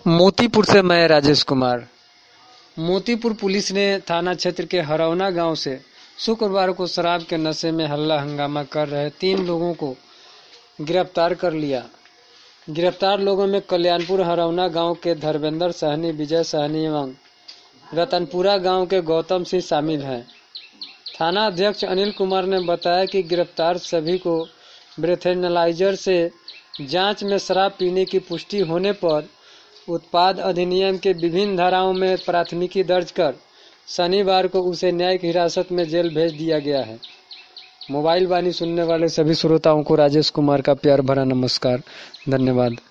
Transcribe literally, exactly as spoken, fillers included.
मोतीपुर से मैं राजेश कुमार। मोतीपुर पुलिस ने थाना क्षेत्र के हरौना गांव से शुक्रवार को शराब के नशे में हल्ला हंगामा कर रहे तीन लोगों को गिरफ्तार कर लिया। गिरफ्तार लोगों में कल्याणपुर हरौना गांव के धर्मेंद्र सहनी, विजय सहनी एवं रतनपुरा गांव के गौतम सिंह शामिल हैं। थाना अध्यक्ष अनिल कुमार ने बताया कि गिरफ्तार सभी को ब्रेथेनालाइजर से जांच में शराब पीने की पुष्टि होने पर उत्पाद अधिनियम के विभिन्न धाराओं में प्राथमिकी दर्ज कर शनिवार को उसे न्यायिक हिरासत में जेल भेज दिया गया है। मोबाइल वाणी सुनने वाले सभी श्रोताओं को राजेश कुमार का प्यार भरा नमस्कार। धन्यवाद।